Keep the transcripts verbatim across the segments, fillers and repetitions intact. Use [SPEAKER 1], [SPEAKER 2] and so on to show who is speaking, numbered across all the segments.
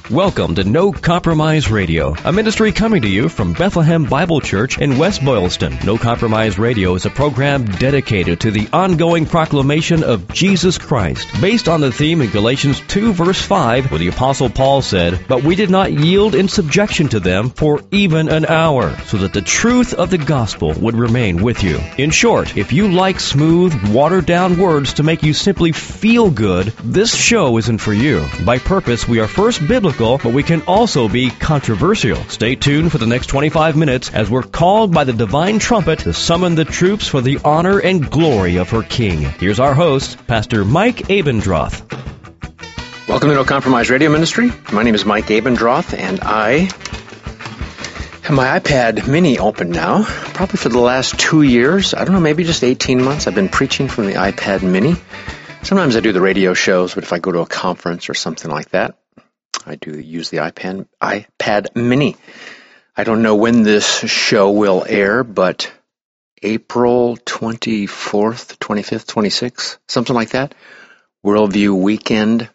[SPEAKER 1] Welcome to No Compromise Radio, a ministry coming to you from Bethlehem Bible Church in West Boylston. No Compromise Radio is a program dedicated to the ongoing proclamation of Jesus Christ, based on the theme in Galatians two, verse five, where the Apostle Paul said, "But we did not yield in subjection to them for even an hour, so that the truth of the gospel would remain with you." In short, if you like smooth, watered-down words to make you simply feel good, this show isn't for you. By purpose, we are first biblical, but we can also be controversial. Stay tuned for the next twenty-five minutes as we're called by the divine trumpet to summon the troops for the honor and glory of her King. Here's our host, Pastor Mike Abendroth.
[SPEAKER 2] Welcome to No Compromise Radio Ministry. My name is Mike Abendroth, and I have my iPad mini open now, probably for the last two years. I don't know, maybe just eighteen months. I've been preaching from the iPad mini. Sometimes I do the radio shows, but if I go to a conference or something like that, I do use the iPad, iPad mini. I don't know when this show will air, but April twenty-fourth, twenty-fifth, twenty-sixth, something like that. Worldview Weekend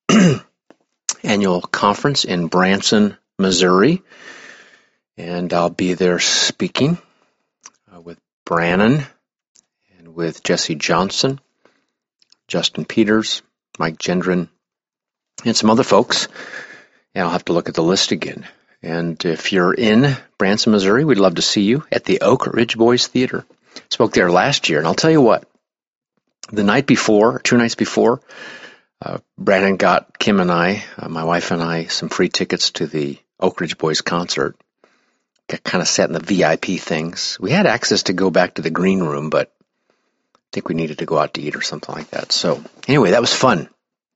[SPEAKER 2] Annual Conference in Branson, Missouri. And I'll be there speaking uh, with Brannon and with Jesse Johnson, Justin Peters, Mike Gendron, and some other folks. And I'll have to look at the list again. And if you're in Branson, Missouri, we'd love to see you at the Oak Ridge Boys Theater. Spoke there last year, and I'll tell you what, the night before, two nights before, uh, Brandon got Kim and I, uh, my wife and I, some free tickets to the Oak Ridge Boys concert. Got kind of sat in the V I P things. We had access to go back to the green room, but I think we needed to go out to eat or something like that. So anyway, that was fun.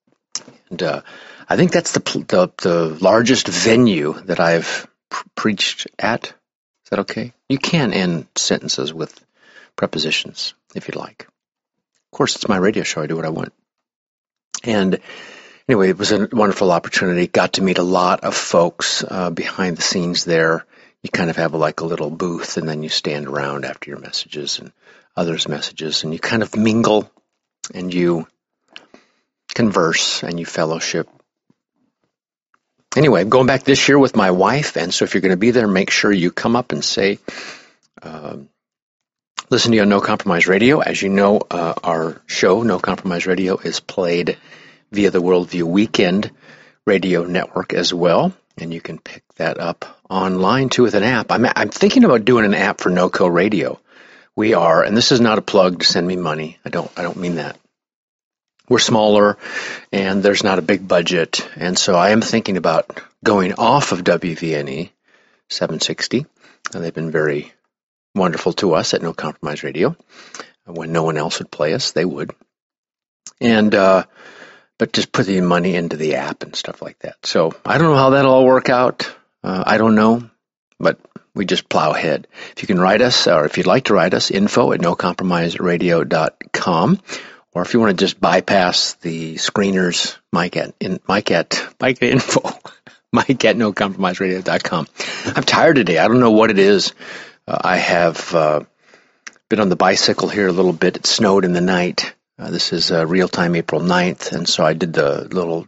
[SPEAKER 2] And uh, I think that's the, the the largest venue that I've pr- preached at. Is that okay? You can end sentences with prepositions if you'd like. Of course, it's my radio show. I do what I want. And anyway, it was a wonderful opportunity. Got to meet a lot of folks uh, behind the scenes there. You kind of have like a little booth, and then you stand around after your messages and others' messages, and you kind of mingle, and you converse, and you fellowship. Anyway, I'm going back this year with my wife, and so if you're going to be there, make sure you come up and say, uh, listen to you on No Compromise Radio. As you know, uh, our show, No Compromise Radio, is played via the Worldview Weekend radio network as well, and you can pick that up online, too, with an app. I'm, I'm thinking about doing an app for NoCo Radio. We are, and this is not a plug to send me money. I don't, I don't mean that. We're smaller, and there's not a big budget, and so I am thinking about going off of W V N E seven sixty, and they've been very wonderful to us at No Compromise Radio. When no one else would play us, they would. And uh, but just put the money into the app and stuff like that. So I don't know how that'll all work out. Uh, I don't know, but we just plow ahead. If you can write us, or if you'd like to write us, info at no compromise radio dot com. Or if you want to just bypass the screeners, Mike at, in, Mike at, Mike at info, Mike at no compromise radio dot com. I'm tired today. I don't know what it is. Uh, I have uh, been on the bicycle here a little bit. It snowed in the night. Uh, this is uh, real-time April ninth, and so I did the little,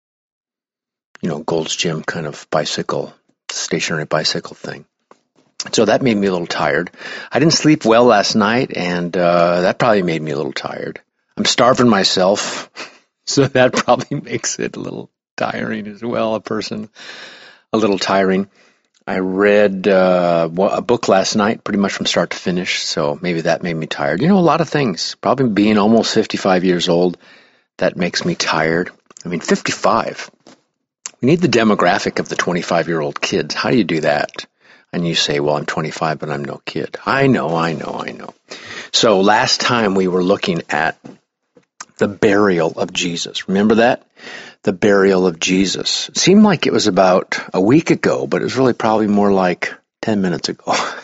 [SPEAKER 2] you know, Gold's Gym kind of bicycle, stationary bicycle thing. So that made me a little tired. I didn't sleep well last night, and uh, that probably made me a little tired. I'm starving myself, so that probably makes it a little tiring as well, a person, a little tiring. I read uh, a book last night, pretty much from start to finish, so maybe that made me tired. You know, a lot of things. Probably being almost fifty-five years old, that makes me tired. I mean, fifty-five. We need the demographic of the twenty-five-year-old kids. How do you do that? And you say, well, I'm twenty-five, but I'm no kid. I know, I know, I know. So last time we were looking at the burial of Jesus. Remember that? The burial of Jesus. It seemed like it was about a week ago, but it was really probably more like ten minutes ago. I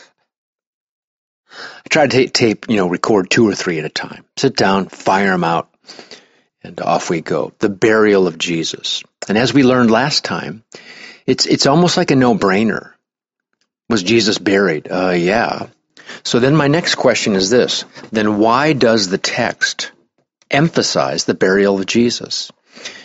[SPEAKER 2] tried to tape, tape, you know, record two or three at a time. Sit down, fire them out, and off we go. The burial of Jesus. And as we learned last time, it's it's almost like a no-brainer. Was Jesus buried? Uh, yeah. So then my next question is this. Then why does the text emphasize the burial of Jesus?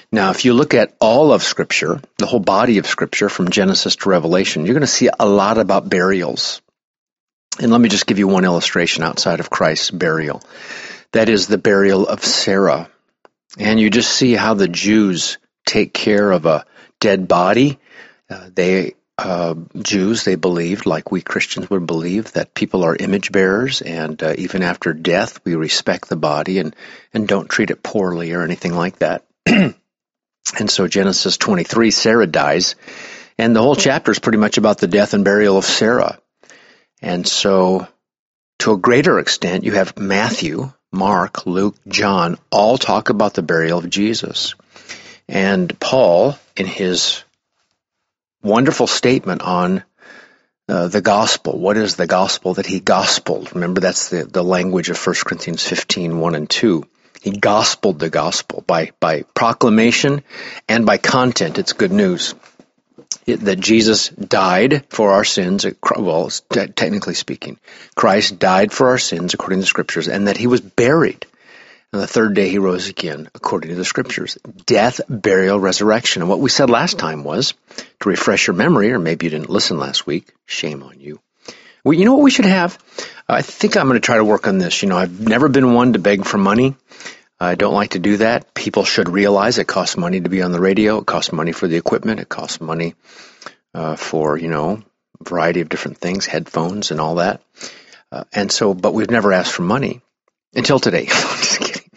[SPEAKER 2] Now, if you look at all of Scripture, the whole body of Scripture from Genesis to Revelation, you're going to see a lot about burials. And let me just give you one illustration outside of Christ's burial. That is the burial of Sarah. And you just see how the Jews take care of a dead body. Uh, they uh, Jews, they believed, like we Christians would believe, that people are image bearers, and uh, even after death, we respect the body and, and don't treat it poorly or anything like that. And so Genesis twenty-three, Sarah dies, and the whole chapter is pretty much about the death and burial of Sarah. And so, to a greater extent, you have Matthew, Mark, Luke, John, all talk about the burial of Jesus. And Paul, in his wonderful statement on uh, the gospel, what is the gospel that he gospeled? Remember, that's the, the language of First Corinthians fifteen, one and two. He gospeled the gospel by, by proclamation and by content. It's good news. It, that Jesus died for our sins, well, technically speaking, Christ died for our sins according to the Scriptures, and that he was buried. And the third day he rose again according to the Scriptures. Death, burial, resurrection. And what we said last time was, to refresh your memory, or maybe you didn't listen last week, shame on you. Well, you know what we should have? I think I'm going to try to work on this. You know, I've never been one to beg for money. I don't like to do that. People should realize it costs money to be on the radio. It costs money for the equipment. It costs money uh, for, you know, a variety of different things, headphones and all that. Uh, and so, but we've never asked for money until today. I'm just kidding.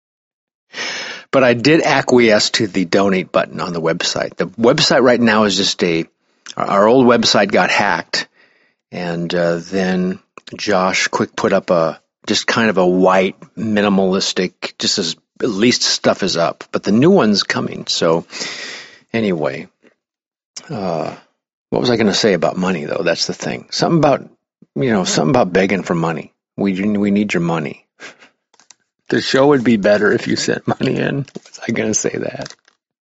[SPEAKER 2] But I did acquiesce to the donate button on the website. The website right now is just a, our old website got hacked. And uh, then Josh quick put up a, just kind of a white, minimalistic, just as at least stuff is up. But the new one's coming. So anyway, uh, what was I going to say about money, though? That's the thing. Something about, you know, something about begging for money. We we need your money. The show would be better if you sent money in. Was I going to say that?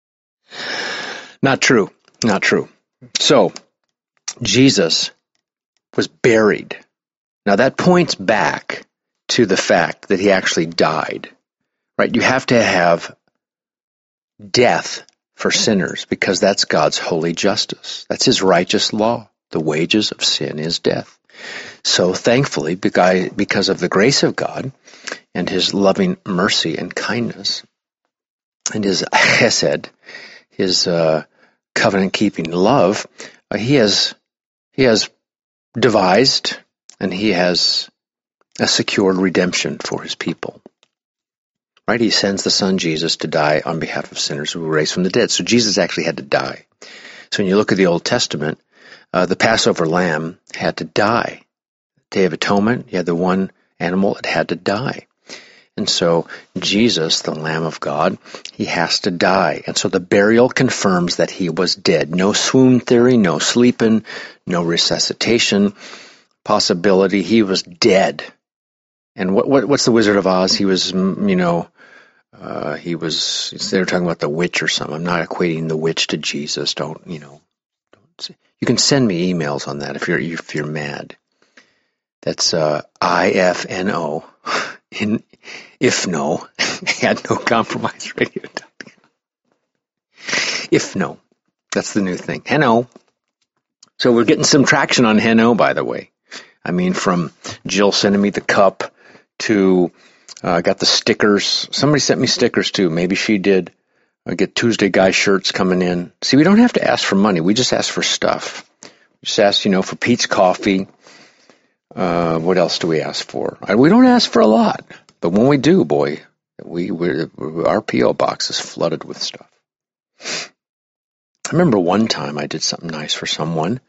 [SPEAKER 2] Not true. Not true. So, Jesus was buried. Now that points back to the fact that he actually died, right? You have to have death for sinners because that's God's holy justice. That's his righteous law. The wages of sin is death. So thankfully, because of the grace of God and his loving mercy and kindness and his chesed, his uh, covenant-keeping love, uh, he has he has devised and he has a secured redemption for his people. Right? He sends the Son Jesus to die on behalf of sinners who were raised from the dead. So Jesus actually had to die. So when you look at the Old Testament, uh, the Passover lamb had to die. Day of Atonement, you had the one animal that had to die. And so Jesus, the Lamb of God, he has to die. And so the burial confirms that he was dead. No swoon theory, no sleeping, no resuscitation possibility. He was dead. And what, what what's the Wizard of Oz? He was, you know, uh, he was, they were talking about the witch or something. I'm not equating the witch to Jesus. Don't, you know, don't, you can send me emails on that if you're, if you're mad. That's uh, I F N O, in, if no, at no compromise radio dot com. If no, that's the new thing. Hello. So we're getting some traction on Hello, by the way. I mean, from Jill sending me the cup to I uh, got the stickers. Somebody sent me stickers too. Maybe she did. I get Tuesday Guy shirts coming in. See, we don't have to ask for money. We just ask for stuff. We just ask, you know, for Pete's Coffee. Uh, what else do we ask for? We don't ask for a lot, but when we do, boy, we we're, our P O box is flooded with stuff. I remember one time I did something nice for someone.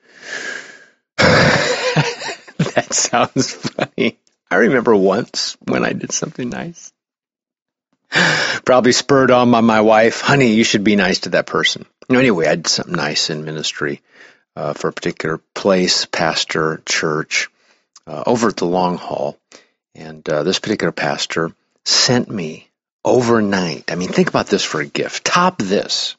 [SPEAKER 2] That sounds funny. I remember once when I did something nice. Probably spurred on by my wife. Honey, you should be nice to that person. Anyway, I did something nice in ministry uh, for a particular place, pastor, church, uh, over at the Long Haul. And uh, this particular pastor sent me overnight. I mean, think about this for a gift. Top this.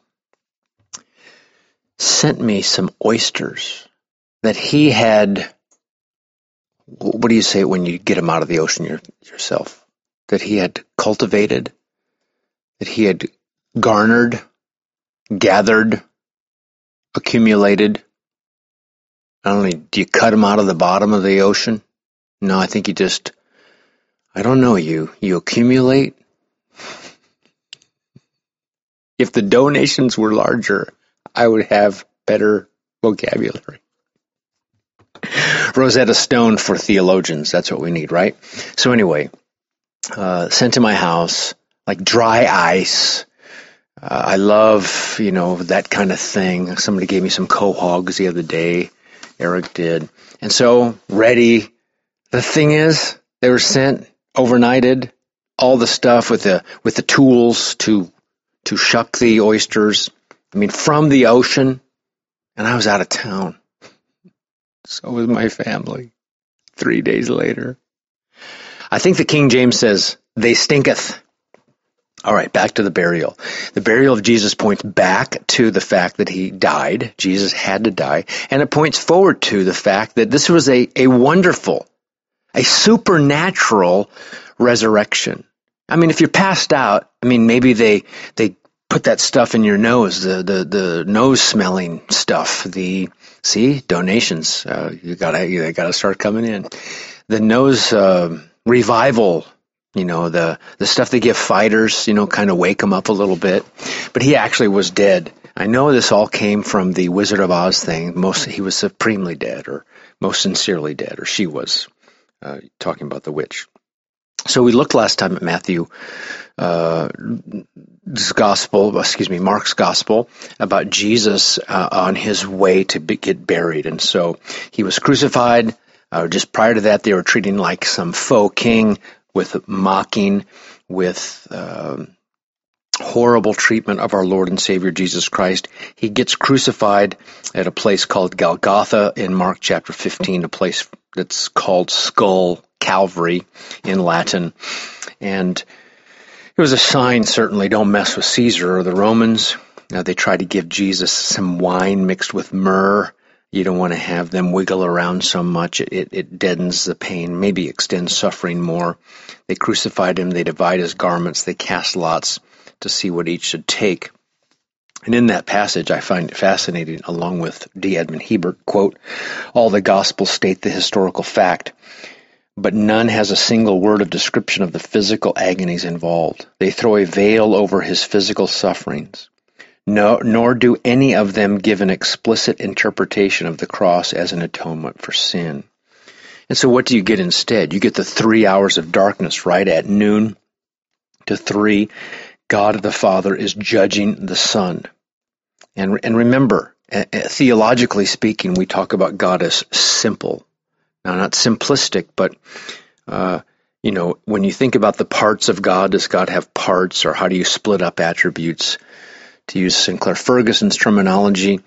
[SPEAKER 2] Sent me some oysters that he had. What do you say when you get them out of the ocean your, yourself? That he had cultivated, that he had garnered, gathered, accumulated. Not only do you cut them out of the bottom of the ocean, no, I think you just, I don't know, you, you accumulate. If the donations were larger, I would have better vocabulary. Rosetta Stone for theologians, that's what we need, right? So anyway, uh, sent to my house, like dry ice. Uh, I love, you know, that kind of thing. Somebody gave me some quahogs the other day. Eric did. And so, ready. The thing is, they were sent, overnighted, all the stuff with the with the tools to to shuck the oysters. I mean, from the ocean. And I was out of town. So was my family. Three days later. I think the King James says, they stinketh. All right, back to the burial. The burial of Jesus points back to the fact that he died. Jesus had to die. And it points forward to the fact that this was a, a wonderful, a supernatural resurrection. I mean, if you're passed out, I mean, maybe they they put that stuff in your nose, the the, the nose smelling stuff. The see donations, uh, you gotta you gotta start coming in. The nose uh, revival. You know, the, the stuff they give fighters, you know, kind of wake them up a little bit. But he actually was dead. I know this all came from the Wizard of Oz thing. Most he was supremely dead, or most sincerely dead, or she was, uh, talking about the witch. So we looked last time at Matthew's uh, gospel, excuse me, Mark's gospel, about Jesus uh, on his way to be, get buried. And so he was crucified. Uh, just prior to that, they were treating like some faux king, with mocking, with uh, horrible treatment of our Lord and Savior Jesus Christ. He gets crucified at a place called Golgotha in Mark chapter fifteen, a place that's called Skull Calvary in Latin. And it was a sign, certainly, don't mess with Caesar or the Romans. Now, they tried to give Jesus some wine mixed with myrrh. You don't want to have them wiggle around so much. It, it, it deadens the pain, maybe extends suffering more. They crucified him. They divide his garments. They cast lots to see what each should take. And in that passage, I find it fascinating, along with D. Edmund Hebert, quote, all the Gospels state the historical fact, but none has a single word of description of the physical agonies involved. They throw a veil over his physical sufferings. No, nor do any of them give an explicit interpretation of the cross as an atonement for sin. And so what do you get instead? You get the three hours of darkness, right? At noon to three, God the Father is judging the Son. And, and remember, uh, theologically speaking, we talk about God as simple. Now, not simplistic, but, uh, you know, when you think about the parts of God, does God have parts, or how do you split up attributes? To use Sinclair Ferguson's terminology,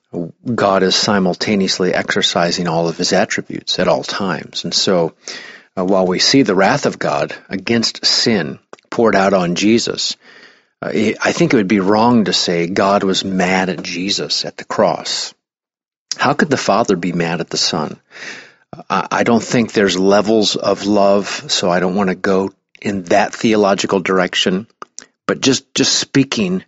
[SPEAKER 2] God is simultaneously exercising all of his attributes at all times. And so uh, while we see the wrath of God against sin poured out on Jesus, uh, I think it would be wrong to say God was mad at Jesus at the cross. How could the Father be mad at the Son? Uh, I don't think there's levels of love, so I don't want to go in that theological direction. But just, just speaking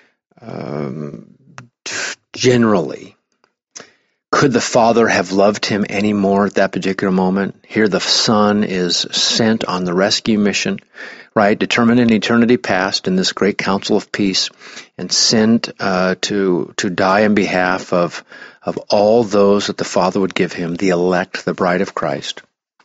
[SPEAKER 2] Um, generally, could the Father have loved him any more at that particular moment? Here the Son is sent on the rescue mission, right, determined in eternity past in this great council of peace, and sent uh, to to die in behalf of of all those that the Father would give him, the elect, the bride of Christ.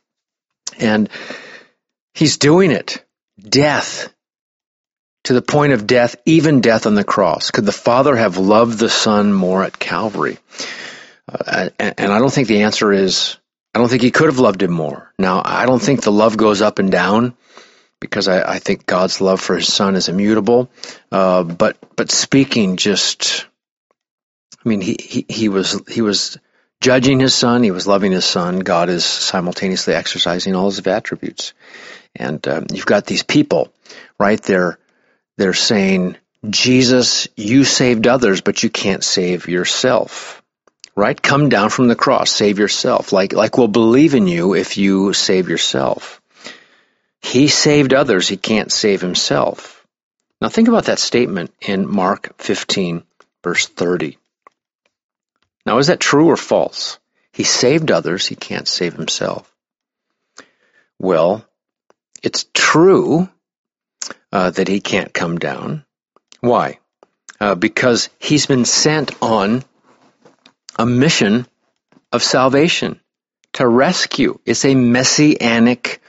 [SPEAKER 2] And he's doing it. Death. To the point of death, even death on the cross. Could the Father have loved the Son more at Calvary? Uh, and, and I don't think the answer is, I don't think he could have loved him more. Now, I don't think the love goes up and down, because I, I think God's love for his Son is immutable. Uh, but but speaking just, I mean, he, he, he was he was judging his Son, he was loving his Son. God is simultaneously exercising all his attributes. And um, you've got these people, right there. They're saying, Jesus, you saved others, but you can't save yourself, right? Come down from the cross, save yourself. Like, like we'll believe in you if you save yourself. He saved others, he can't save himself. Now think about that statement in Mark fifteen, verse thirty. Now, is that true or false? He saved others, he can't save himself. Well, it's true uh, that he can't come down. Why? Uh, because he's been sent on a mission of salvation to rescue. It's a messianic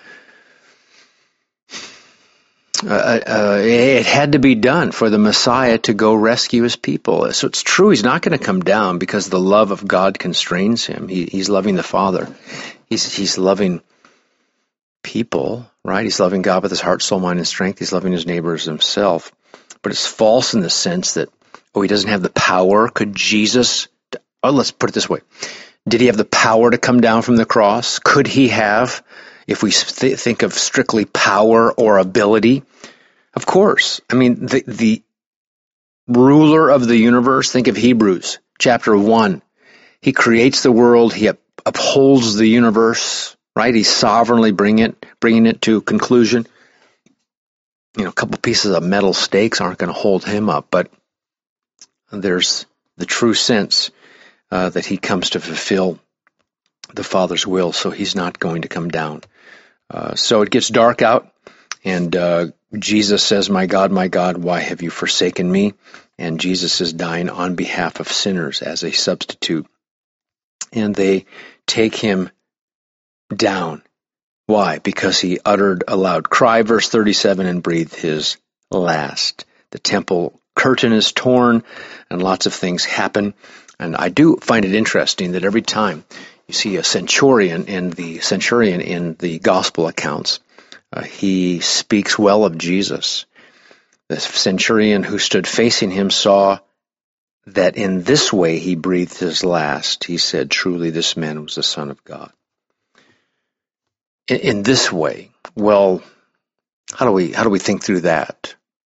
[SPEAKER 2] Uh, uh, it had to be done for the Messiah to go rescue his people. So it's true he's not going to come down because the love of God constrains him. He, he's loving the Father. He's, he's loving people, right? He's loving God with his heart, soul, mind, and strength. He's loving his neighbor as himself. But it's false in the sense that, oh, he doesn't have the power. Could Jesus, oh, let's put it this way. Did he have the power to come down from the cross? Could he have? If we th- think of strictly power or ability, of course. I mean, the, the ruler of the universe, think of Hebrews chapter one. He creates the world. He up- upholds the universe, right? He's sovereignly bring it, bringing it to conclusion. You know, a couple pieces of metal stakes aren't going to hold him up, but there's the true sense uh, that he comes to fulfill the Father's will, so he's not going to come down. Uh, so it gets dark out, and uh, Jesus says, "My God, my God, why have you forsaken me?" And Jesus is dying on behalf of sinners as a substitute. And they take him down. Why? Because he uttered a loud cry, verse thirty-seven, and breathed his last. The temple curtain is torn, and lots of things happen. And I do find it interesting that every time you see a centurion in the centurion in the gospel accounts, uh, he speaks well of Jesus. The centurion who stood facing him saw that in this way he breathed his last. He said, "Truly this man was the Son of God." In, in this way, well, how do we how do we think through that?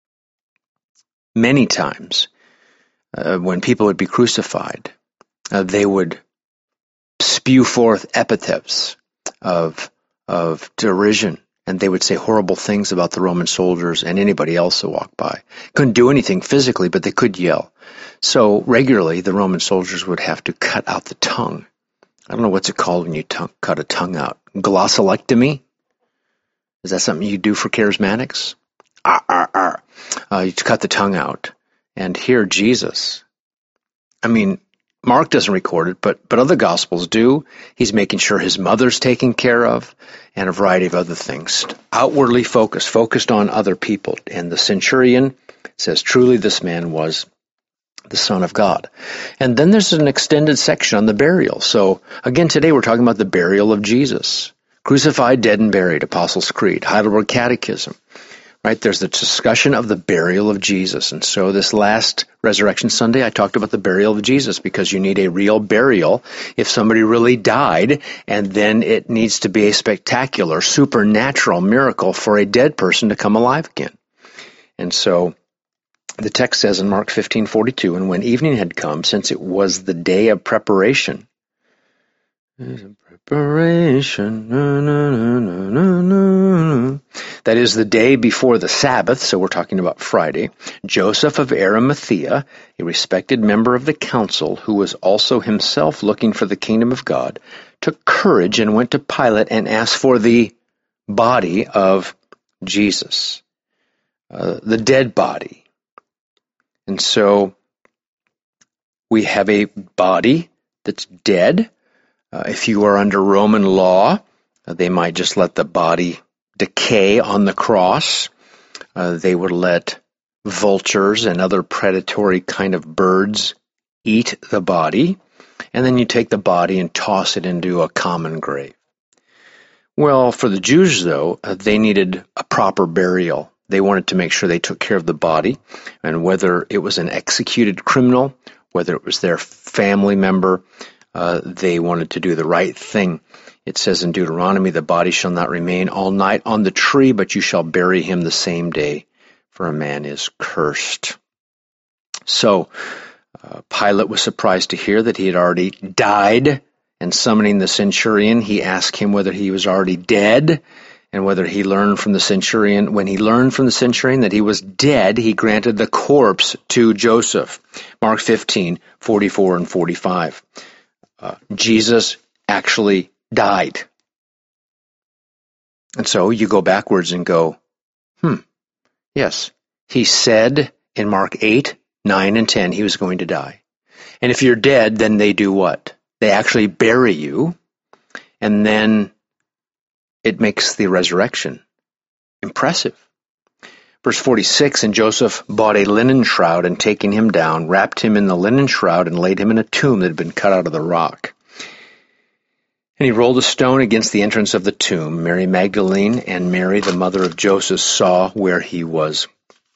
[SPEAKER 2] Many times, uh, when people would be crucified, uh, they would spew forth epithets of of derision, and they would say horrible things about the Roman soldiers and anybody else who walked by. Couldn't do anything physically, but they could yell. So regularly, the Roman soldiers would have to cut out the tongue. I don't know what's it called when you tongue, cut a tongue out. Glossolectomy? Is that something you do for charismatics? Ah, ah, ah. Uh, you cut the tongue out. And here, Jesus, I mean, Mark doesn't record it, but but other Gospels do. He's making sure his mother's taken care of, and a variety of other things. Outwardly focused, focused on other people. And the centurion says, "Truly this man was the Son of God." And then there's an extended section on the burial. So again, today we're talking about the burial of Jesus. Crucified, dead, and buried, Apostles' Creed, Heidelberg Catechism. Right, there's the discussion of the burial of Jesus. And so this last Resurrection Sunday, I talked about the burial of Jesus because you need a real burial if somebody really died, and then it needs to be a spectacular, supernatural miracle for a dead person to come alive again. And so the text says in Mark fifteen forty-two, "And when evening had come, since it was the day of preparation," Preparation, no, no, no, no, no, no. That is the day before the Sabbath, so we're talking about Friday. Joseph of Arimathea, a respected member of the council, who was also himself looking for the kingdom of God, took courage and went to Pilate and asked for the body of Jesus, uh, the dead body. And so we have a body that's dead. Uh, if you are under Roman law, uh, they might just let the body decay on the cross. Uh, they would let vultures and other predatory kind of birds eat the body, and then you take the body and toss it into a common grave. Well, for the Jews, though, uh, they needed a proper burial. They wanted to make sure they took care of the body, and whether it was an executed criminal, whether it was their family member, Uh, they wanted to do the right thing. It says in Deuteronomy, "The body shall not remain all night on the tree, but you shall bury him the same day, for a man is cursed." So uh, Pilate was surprised to hear that he had already died, and summoning the centurion, he asked him whether he was already dead. And whether he learned from the centurion, when he learned from the centurion that he was dead, he granted the corpse to Joseph. Mark fifteen, forty-four and forty-five. Uh, Jesus actually died. And so you go backwards and go, hmm, yes, he said in Mark eight, nine, and ten he was going to die. And if you're dead, then they do what? They actually bury you, and then it makes the resurrection impressive. Verse forty-six, and Joseph bought a linen shroud, and taking him down, wrapped him in the linen shroud, and laid him in a tomb that had been cut out of the rock. And he rolled a stone against the entrance of the tomb. Mary Magdalene and Mary, the mother of Joseph, saw where he was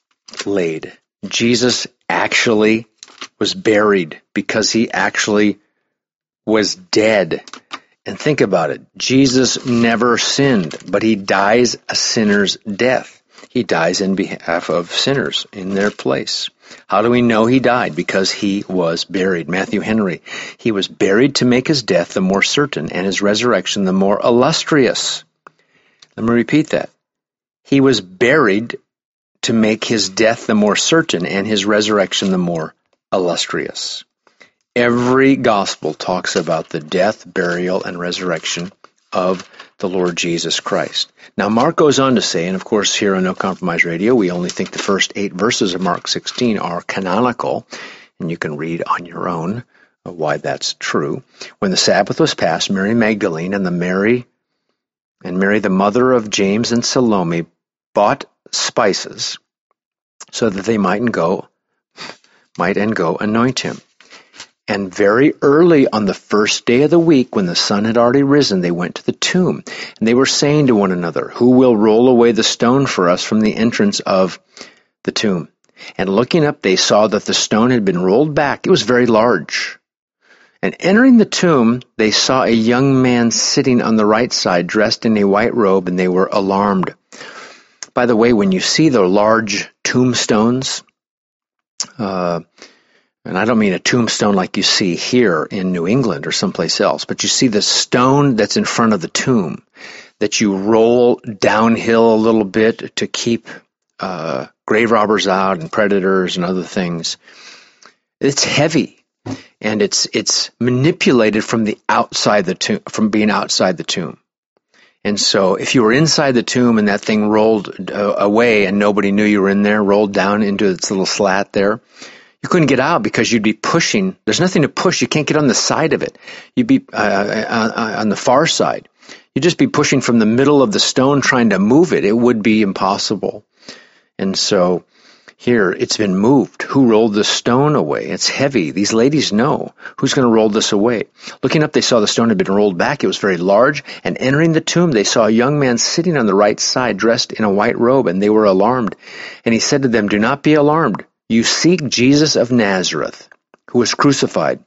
[SPEAKER 2] laid. Jesus actually was buried because he actually was dead. And think about it. Jesus never sinned, but he dies a sinner's death. He dies in behalf of sinners in their place. How do we know he died? Because he was buried. Matthew Henry, he was buried to make his death the more certain and his resurrection the more illustrious. Let me repeat that. He was buried to make his death the more certain and his resurrection the more illustrious. Every gospel talks about the death, burial, and resurrection of the Lord Jesus Christ. Now, Mark goes on to say, and of course here on No Compromise Radio, we only think the first eight verses of Mark sixteen are canonical, and you can read on your own why that's true. When the Sabbath was passed, Mary Magdalene and the Mary and Mary, the mother of James and Salome, bought spices so that they might and go, might and go anoint him. And very early on the first day of the week, when the sun had already risen, they went to the tomb. And they were saying to one another, who will roll away the stone for us from the entrance of the tomb? And looking up, they saw that the stone had been rolled back. It was very large. And entering the tomb, they saw a young man sitting on the right side, dressed in a white robe, and they were alarmed. By the way, when you see the large tombstones, uh, and I don't mean a tombstone like you see here in New England or someplace else, but you see the stone that's in front of the tomb that you roll downhill a little bit to keep uh, grave robbers out and predators and other things. It's heavy, and it's it's manipulated from the outside the tomb, from being outside the tomb. And so if you were inside the tomb and that thing rolled uh, away and nobody knew you were in there, rolled down into its little slat there, you couldn't get out because you'd be pushing. There's nothing to push. You can't get on the side of it. You'd be uh, on the far side. You'd just be pushing from the middle of the stone trying to move it. It would be impossible. And so here it's been moved. Who rolled the stone away? It's heavy. These ladies know. Who's going to roll this away? Looking up, they saw the stone had been rolled back. It was very large. And entering the tomb, they saw a young man sitting on the right side, dressed in a white robe, and they were alarmed. And he said to them, "Do not be alarmed. You seek Jesus of Nazareth, who was crucified.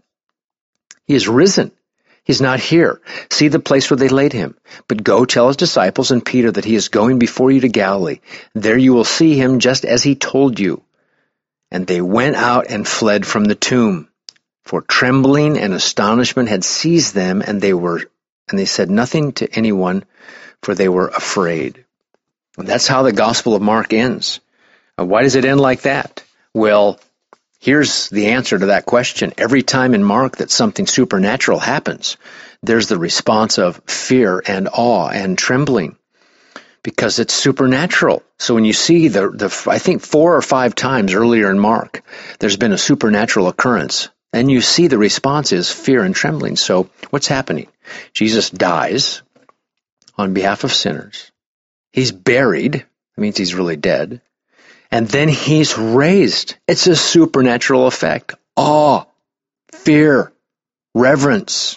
[SPEAKER 2] He is risen. He's not here. See the place where they laid him. But go tell his disciples and Peter that he is going before you to Galilee. There you will see him just as he told you." And they went out and fled from the tomb, for trembling and astonishment had seized them, and they were and they said nothing to anyone, for they were afraid. And that's how the Gospel of Mark ends. And why does it end like that? Well, here's the answer to that question. Every time in Mark that something supernatural happens, there's the response of fear and awe and trembling, because it's supernatural. So when you see the, the I think four or five times earlier in Mark, there's been a supernatural occurrence, and you see the response is fear and trembling. So what's happening? Jesus dies on behalf of sinners. He's buried. That means he's really dead. And then he's raised. It's a supernatural effect. Awe, fear, reverence,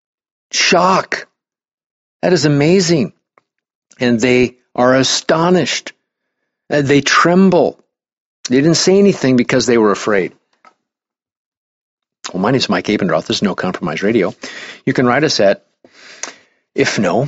[SPEAKER 2] shock. That is amazing. And they are astonished. They tremble. They didn't say anything because they were afraid. Well, my name is Mike Abendroth. This is No Compromise Radio. You can write us at, if no,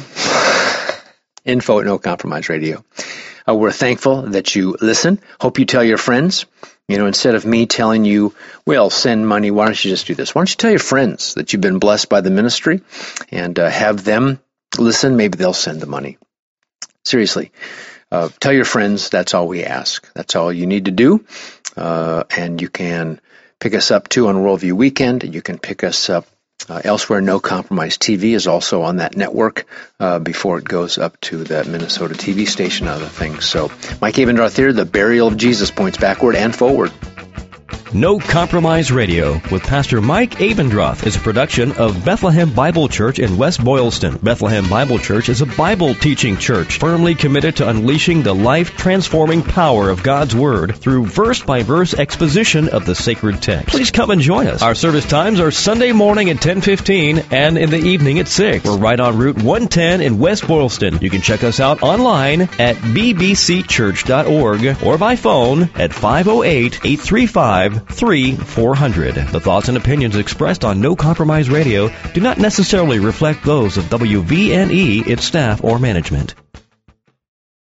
[SPEAKER 2] info at No Compromise Radio. Uh, we're thankful that you listen. Hope you tell your friends. You know, instead of me telling you, well, send money, why don't you just do this? Why don't you tell your friends that you've been blessed by the ministry and uh, have them listen? Maybe they'll send the money. Seriously. Uh, tell your friends, that's all we ask. That's all you need to do. Uh, and you can pick us up, too, on Worldview Weekend. You can pick us up uh, elsewhere. No Compromise T V is also on that network uh, before it goes up to the Minnesota T V station and other things. So Mike Abendroth here, The Burial of Jesus, points backward and forward.
[SPEAKER 1] No Compromise Radio with Pastor Mike Abendroth is a production of Bethlehem Bible Church in West Boylston. Bethlehem Bible Church is a Bible teaching church firmly committed to unleashing the life-transforming power of God's Word through verse-by-verse exposition of the sacred text. Please come and join us. Our service times are Sunday morning at ten fifteen and in the evening at six. We're right on Route one ten in West Boylston. You can check us out online at b b c church dot org or by phone at five oh eight, eight three five, three four hundred. The thoughts and opinions expressed on No Compromise Radio do not necessarily reflect those of W V N E, its staff, or management.